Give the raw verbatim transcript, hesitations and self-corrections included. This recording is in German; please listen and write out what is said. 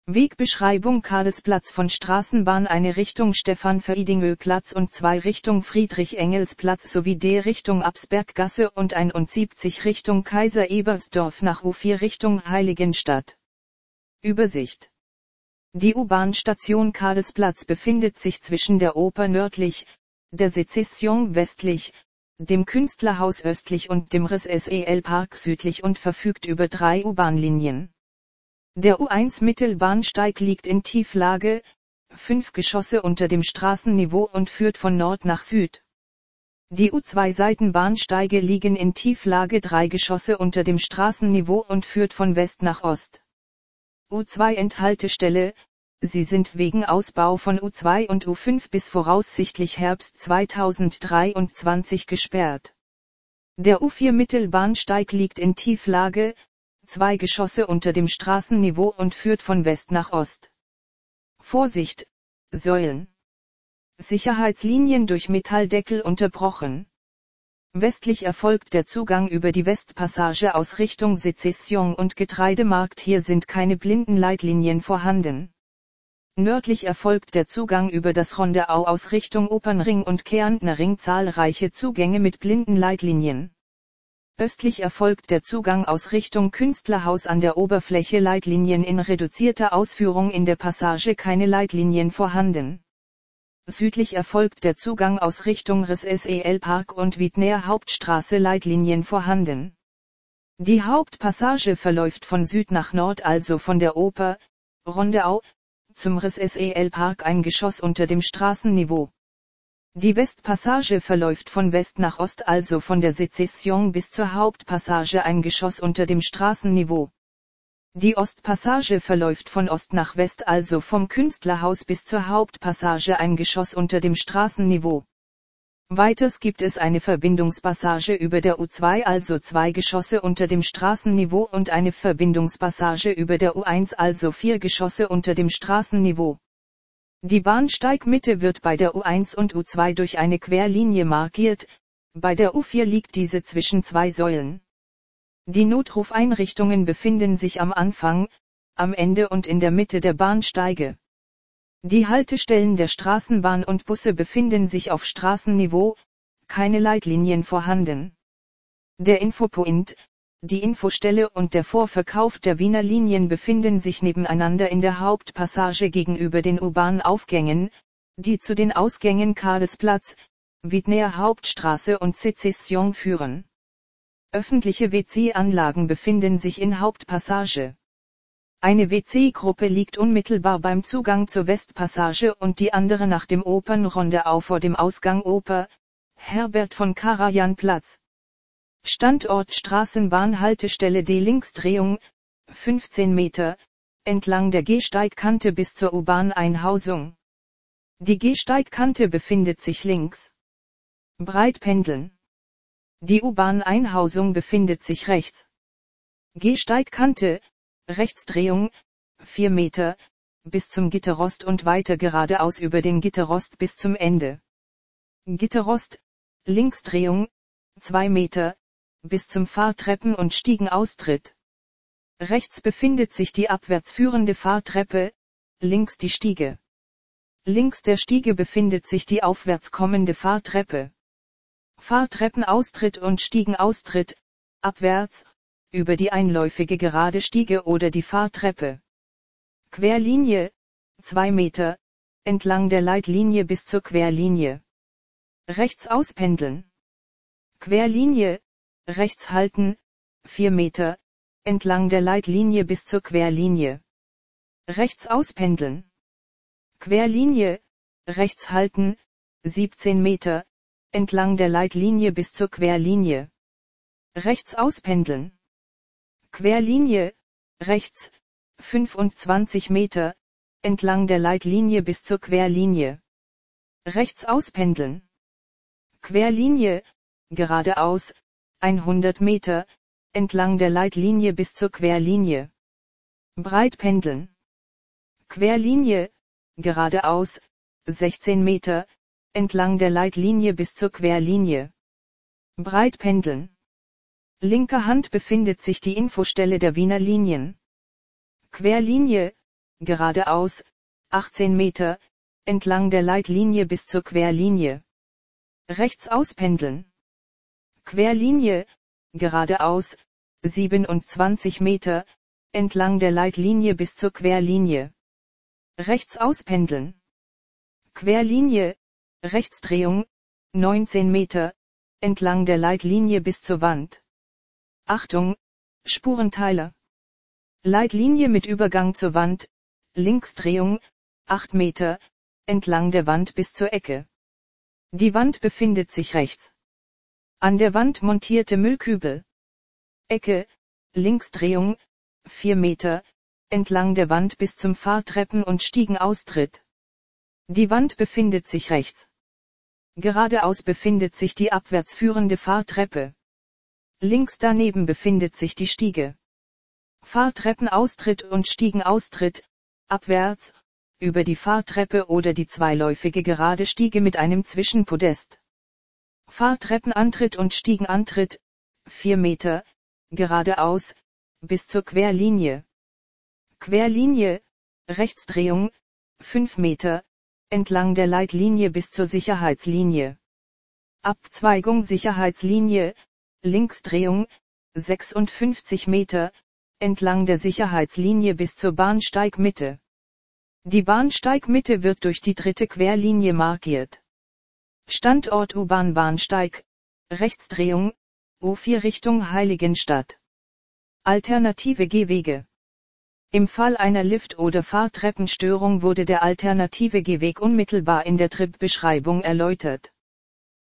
Wegbeschreibung: Karlsplatz von Straßenbahn eine Richtung Stefan-Veidingö-Platz und zwei Richtung Friedrich-Engels-Platz sowie D Richtung Absberggasse und einundsiebzig Richtung Kaiser-Ebersdorf nach U vier Richtung Heiligenstadt. Übersicht: Die U-Bahn-Station Karlsplatz befindet sich zwischen der Oper nördlich, der Sezession westlich, dem Künstlerhaus östlich und dem R S E L-Park südlich und verfügt über drei U-Bahn-Linien. Der U eins Mittelbahnsteig liegt in Tieflage, fünf Geschosse unter dem Straßenniveau und führt von Nord nach Süd. Die U zwei Seitenbahnsteige liegen in Tieflage, drei Geschosse unter dem Straßenniveau und führt von West nach Ost. U zwei Endhaltestelle, sie sind wegen Ausbau von U zwei und U fünf bis voraussichtlich Herbst zweitausenddreiundzwanzig gesperrt. Der U vier Mittelbahnsteig liegt in Tieflage, zwei Geschosse unter dem Straßenniveau und führt von West nach Ost. Vorsicht, Säulen. Sicherheitslinien durch Metalldeckel unterbrochen. Westlich erfolgt der Zugang über die Westpassage aus Richtung Sezession und Getreidemarkt, hier sind keine Blindenleitlinien vorhanden. Nördlich erfolgt der Zugang über das Rondeau aus Richtung Opernring und Kärntner Ring, zahlreiche Zugänge mit Blindenleitlinien. Östlich erfolgt der Zugang aus Richtung Künstlerhaus an der Oberfläche, Leitlinien in reduzierter Ausführung, in der Passage keine Leitlinien vorhanden. Südlich erfolgt der Zugang aus Richtung R S E L-Park und Wiedner Hauptstraße, Leitlinien vorhanden. Die Hauptpassage verläuft von Süd nach Nord, also von der Oper, Rondeau, zum R S E L-Park, ein Geschoss unter dem Straßenniveau. Die Westpassage verläuft von West nach Ost, also von der Sezession bis zur Hauptpassage, ein Geschoss unter dem Straßenniveau. Die Ostpassage verläuft von Ost nach West, also vom Künstlerhaus bis zur Hauptpassage, ein Geschoss unter dem Straßenniveau. Weiters gibt es eine Verbindungspassage über der U zwei, also zwei Geschosse unter dem Straßenniveau, und eine Verbindungspassage über der U eins, also vier Geschosse unter dem Straßenniveau. Die Bahnsteigmitte wird bei der U eins und U zwei durch eine Querlinie markiert, bei der U vier liegt diese zwischen zwei Säulen. Die Notrufeinrichtungen befinden sich am Anfang, am Ende und in der Mitte der Bahnsteige. Die Haltestellen der Straßenbahn und Busse befinden sich auf Straßenniveau, keine Leitlinien vorhanden. Der Infopoint, die Infostelle und der Vorverkauf der Wiener Linien befinden sich nebeneinander in der Hauptpassage gegenüber den U-Bahn-Aufgängen, die zu den Ausgängen Karlsplatz, Wiedner Hauptstraße und Sezession führen. Öffentliche W C-Anlagen befinden sich in Hauptpassage. Eine W C-Gruppe liegt unmittelbar beim Zugang zur Westpassage und die andere nach dem Opernrondeau vor dem Ausgang Oper, Herbert von Karajan Platz. Standort Straßenbahnhaltestelle D Linksdrehung, fünfzehn Meter, entlang der Gehsteigkante bis zur U-Bahn-Einhausung. Die Gehsteigkante befindet sich links. Breitpendeln. Die U-Bahn-Einhausung befindet sich rechts. Gehsteigkante, Rechtsdrehung, vier Meter, bis zum Gitterrost und weiter geradeaus über den Gitterrost bis zum Ende. Gitterrost, Linksdrehung, zwei Meter, bis zum Fahrtreppen- und Stiegenaustritt. Rechts befindet sich die abwärts führende Fahrtreppe, links die Stiege. Links der Stiege befindet sich die aufwärts kommende Fahrtreppe. Fahrtreppenaustritt und Stiegenaustritt, abwärts, über die einläufige gerade Stiege oder die Fahrtreppe. Querlinie, zwei Meter, entlang der Leitlinie bis zur Querlinie. Rechts auspendeln. Querlinie, rechts halten, vier Meter, entlang der Leitlinie bis zur Querlinie. Rechts auspendeln. Querlinie, rechts halten, siebzehn Meter, entlang der Leitlinie bis zur Querlinie. Rechts auspendeln. Querlinie, rechts, fünfundzwanzig Meter, entlang der Leitlinie bis zur Querlinie. Rechts auspendeln. Querlinie, geradeaus, hundert Meter, entlang der Leitlinie bis zur Querlinie. Breitpendeln. Querlinie, geradeaus, sechzehn Meter, entlang der Leitlinie bis zur Querlinie. Breitpendeln. Linker Hand befindet sich die Infostelle der Wiener Linien. Querlinie, geradeaus, achtzehn Meter, entlang der Leitlinie bis zur Querlinie. Rechts auspendeln. Querlinie, geradeaus, siebenundzwanzig Meter, entlang der Leitlinie bis zur Querlinie. Rechts auspendeln. Querlinie, Rechtsdrehung, neunzehn Meter, entlang der Leitlinie bis zur Wand. Achtung, Spurenteiler. Leitlinie mit Übergang zur Wand, Linksdrehung, acht Meter, entlang der Wand bis zur Ecke. Die Wand befindet sich rechts. An der Wand montierte Müllkübel. Ecke, Linksdrehung, vier Meter, entlang der Wand bis zum Fahrtreppen- und Stiegenaustritt. Die Wand befindet sich rechts. Geradeaus befindet sich die abwärts führende Fahrtreppe. Links daneben befindet sich die Stiege. Fahrtreppenaustritt und Stiegenaustritt, abwärts, über die Fahrtreppe oder die zweiläufige gerade Stiege mit einem Zwischenpodest. Fahrtreppenantritt und Stiegenantritt, vier Meter, geradeaus, bis zur Querlinie. Querlinie, Rechtsdrehung, fünf Meter, entlang der Leitlinie bis zur Sicherheitslinie. Abzweigung Sicherheitslinie, Linksdrehung, sechsundfünfzig Meter, entlang der Sicherheitslinie bis zur Bahnsteigmitte. Die Bahnsteigmitte wird durch die dritte Querlinie markiert. Standort U-Bahn-Bahnsteig, Rechtsdrehung, U vier Richtung Heiligenstadt. Alternative Gehwege. Im Fall einer Lift- oder Fahrtreppenstörung wurde der alternative Gehweg unmittelbar in der Trip-Beschreibung erläutert.